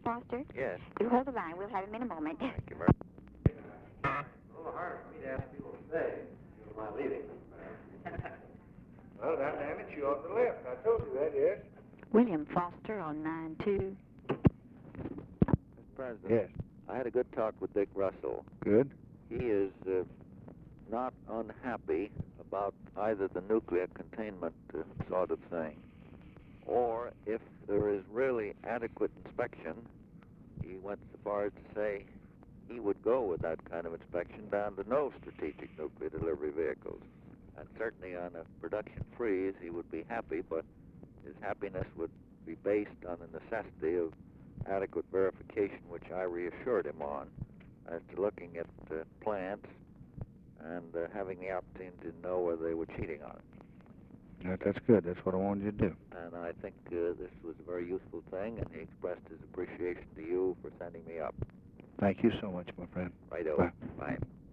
Foster? Yes. You hold the line. We'll have him in a moment. Thank you very much. A little harder for me to ask people to stay. You don't mind leaving. Well, damn it, you off the left. I told you that, yes? William Foster on 9-2. Mr. President. Yes. I had a good talk with Dick Russell. Good. He is not unhappy about either the nuclear containment sort of thing, or if there is really adequate inspection. He went so far as to say he would go with that kind of inspection down to no strategic nuclear delivery vehicles. And certainly on a production freeze, he would be happy, but his happiness would be based on the necessity of adequate verification, which I reassured him on, as to looking at plants and having the opportunity to know whether they were cheating on it. That's good. That's what I wanted you to do. And I think this was a very useful thing, and he expressed his appreciation to you for sending me up. Thank you so much, my friend. Righto. Bye. Bye.